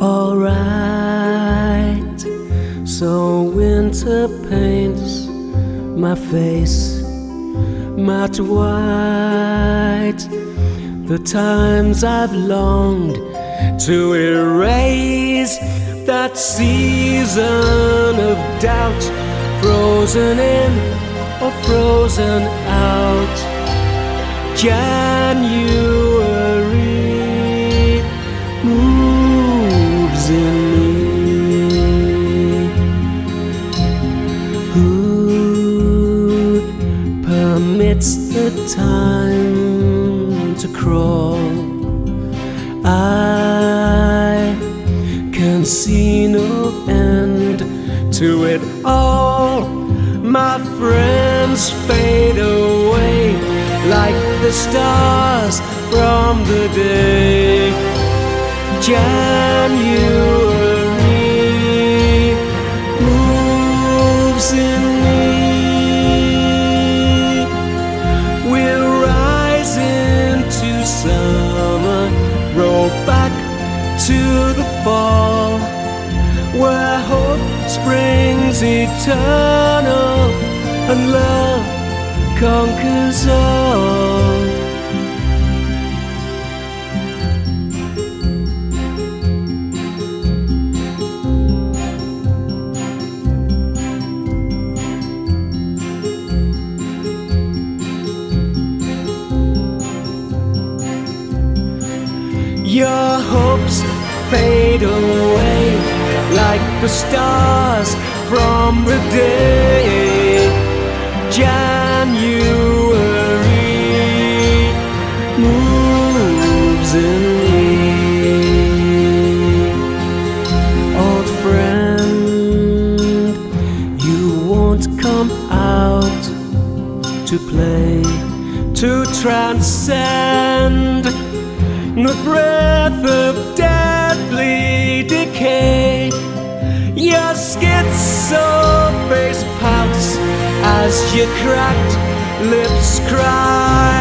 alright. So winter paints my face matte white. The times I've longed to erase that season of doubt, frozen in or frozen out. January moves in me. Who permits the time to crawl? I can see no end to it all. My friends fade away like the stars from the day. January moves in me. We'll rise into summer, roll back to the fall, where hope springs eternal and love conquers all. Your hopes fade away like the stars from the day. January moves in me. Old friend, you won't come out to play, to transcend the breath of deadly decay. Your schizo face pouts as your cracked lips cry.